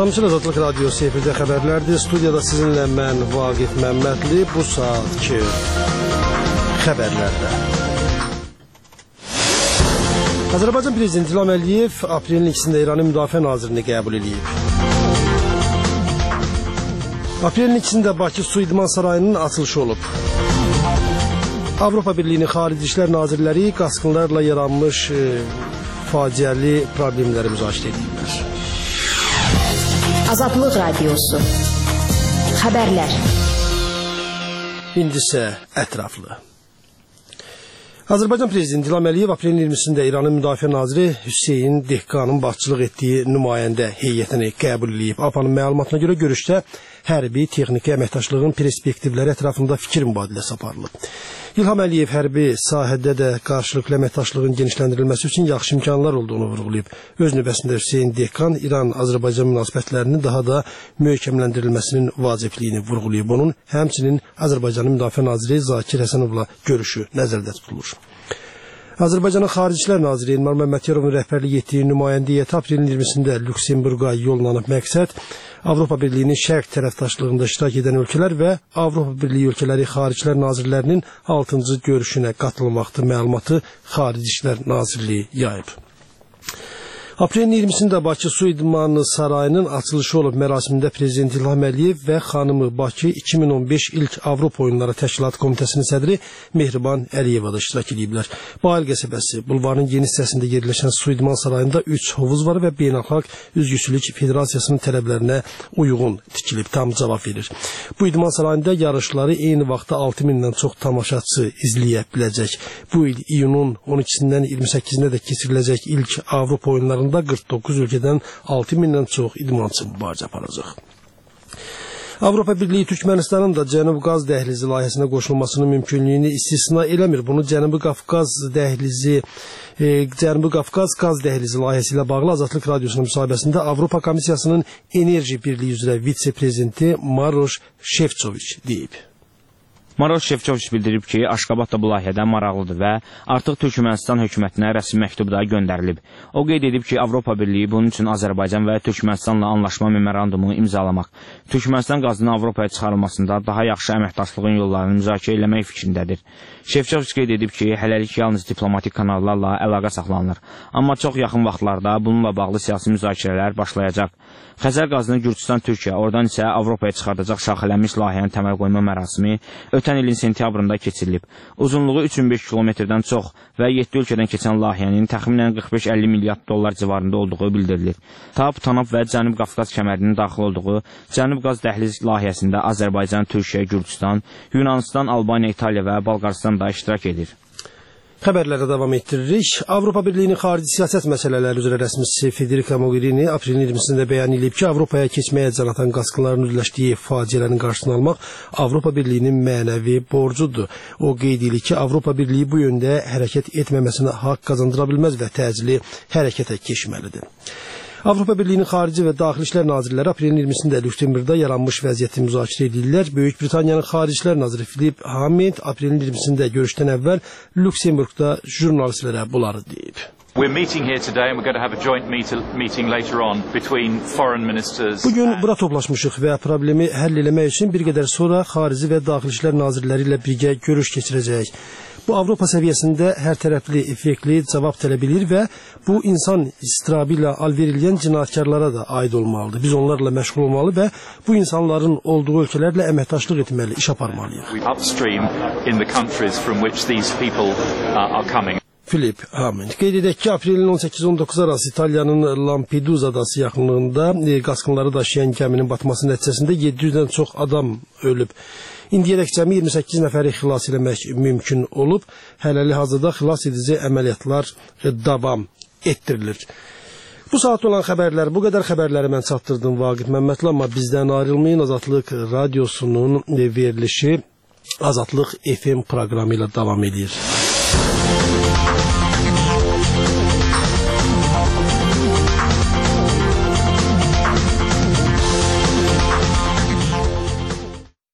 Tamamçı Azadlıq Radyosu efirdə xəbərlərdir. Studiyada sizinlə mən Vaqif Məmmədli. Bu saatki xəbərlərdə. Azərbaycan Prezidenti İlham Əliyev aprelin 2-sində İranın Müdafiə Nazirini qəbul edib. Aprelin 2-sində Bakı Su İdman Sarayının açılışı olub. Avropa Birliyinin Xarici İşlər Nazirləri qaçqınlarla yaranmış faciəli problemləri müzakirə ediblər. Azadlıq Radyosu. Xəbərlər. İndi isə ətraflı. Azərbaycan Prezidenti İlham Əliyev aprelin 20-sində İranın Müdafiə Naziri Hüseyn Dehqanın başçılıq etdiyi nümayəndə heyətini qəbul edib. APA'nın məlumatına görə görüşdə hərbi, texniki əməkdaşlığın perspektivləri ətrafında fikir mübadiləsi aparılıb. İlham Əliyev hərbi sahədə də qarşılıqlı əməkdaşlığın genişləndirilməsi üçün yaxşı imkanlar olduğunu vurğulayıb. Öz növbəsində Hüseyn Dehqan İran-Azərbaycan münasibətlərinin daha da möhkəmləndirilməsinin vacibliyini vurğulayıb. Onun həmçinin Azərbaycanın Müdafiə Naziri Zakir Həsənovla görüşü nəzərdə tutulur. Azərbaycanın Xarici İşlər Naziri Elmar Məmmədyarovun rəhbərlik etdiyi nümayəndə heyəti aprelin 20-sində Lüksemburqa yollanıb. Məqsəd Avropa Birliyinin şərq tərəfdaşlığında iştirak edən ölkələr və Avropa Birliyi ölkələri Xarici İşlər Nazirlərinin 6-cı görüşünə qatılmaqdır məlumatı Xarici İşlər Nazirliyi yayıb. Aprelin 20-sində Bakı Su İdman Sarayının açılışı olub. Mərasimində Prezident İlham Əliyev və xanımı Bakı 2015 İlk Avropa Oyunları Təşkilatı Komitəsinin sədri Mehriban Əliyeva da iştirak ediblər. Bayıl qəsəbəsi bulvarının geniş hissəsində yerləşən Su İdman Sarayında 3 hovuz var və Beynəlxalq Üzgüçülük Federasiyasının tələblərinə uyğun tikilib, tam cavab verir. Bu İdman Sarayında yarışları eyni vaxtda 6000-dən çox tamaşaçı izləyə biləcək. Bu il iyunun 12-sindən 28-nə də keçiriləcək İlk Avropa Oyunlarında 49 ölkədən 6000-dən çox idmançı mübarizə aparacaq. Avropa Birliyi Türkmənistanın da Cənub Qaz Dəhlizi layihəsinə qoşulmasının mümkünlüyünü istisna eləmir. Bunu Cənubi Qafqaz Qaz Dəhlizi layihəsi ilə bağlı Azadlıq Radyosunun müsahibəsində Avropa Komissiyasının Enerji Birliyi üzrə vitse-prezidenti Maroš Şefçoviç deyib. Maroš Şefçoviç bildirib ki, Aşqabad da bu layihədən maraqlıdır və artıq Türkmənistan hökumətinə rəsmi məktub da göndərilib. O qeyd edib ki, Avropa Birliyi bunun üçün Azərbaycan və Türkmənistanla anlaşma memorandumu imzalamaq, Türkmənistan qazının Avropaya çıxarılmasında daha yaxşı əməkdaşlığın yollarını müzakirə eləmək fikrindədir. Şefçoviç qeyd edib ki, hələlik yalnız diplomatik kanallarla əlaqə saxlanılır, amma çox yaxın vaxtlarda bununla bağlı siyasi müzakirələr başlayacaq. Xəzər qazını Gürcüstan Türkiyə, oradan isə Avropaya çıxardacaq şaxələnmiş layihənin təməl qoyma mərasimi ötən ilin sentyabrında keçirilib. Uzunluğu 3005 kilometrdən çox və 7 ölkədən keçən layihənin təxminən 45-50 milyard dollar civarında olduğu bildirilir. TAP, TANAP və Cənub Qafqaz kəmərinin daxil olduğu Cənub Qaz Dəhliz layihəsində Azərbaycan, Türkiyə, Gürcüstan, Yunanistan, Albaniya, İtaliya və Balqaristan da iştirak edir. Xəbərlərə davam etdiririk. Avropa Birliyinin xarici siyasət məsələləri üzrə rəsmisi Federica Mogherini aprelin 20-sində bəyan edib ki, Avropaya keçməyə can atan qaçqınların üzləşdiyi faciələrin qarşısını almaq Avropa Birliyinin mənəvi borcudur. O qeyd edir ki, Avropa Birliyi bu yöndə hərəkət etməməsinə haqq qazandıra bilməz və təcili hərəkətə keçməlidir. Avropa Birliyinin Xarici və Daxili İşlər Nazirləri aprelin 20-sində Lüksemburqda yaranmış vəziyyəti müzakirə edirlər. Böyük Britaniyanın Xarici İşlər Naziri Philip Hammond aprelin 20-sində görüşdən əvvəl Lüksemburqda jurnalistlərə bunları deyib. Bugün bura toplaşmışıq və problemi həll eləmək üçün bir qədər sonra Xarici və Daxili İşlər Nazirləri ilə birgə görüş keçirəcəyik. Bu Avropa səviyyəsində hər tərəfli, effektli cavab tələb edir və bu insan istirabı ilə alverilən cinayətkarlara da aid olmalıdır. Biz onlarla məşğul olmalı və bu insanların olduğu ölkələrlə əməkdaşlıq etməli, iş aparmalıyıq. Philip Hammond qeyd edək ki, aprelin 18-19 arası İtaliyanın Lampedusa adası yaxınlığında qaçqınları daşıyan gəminin batması nəticəsində 700-dən çox adam ölüb. İndiyədək cəmi 28 nəfəri xilas eləmək mümkün olub. Hələli-hazırda xilas edici əməliyyatlar davam etdirilir. Bu saat olan xəbərlər, bu qədər xəbərləri mən çatdırdım Vaqif Məmmədli, amma bizdən ayrılmayın. Azadlıq Radyosunun verilişi Azadlıq FM proqramı ilə davam edir.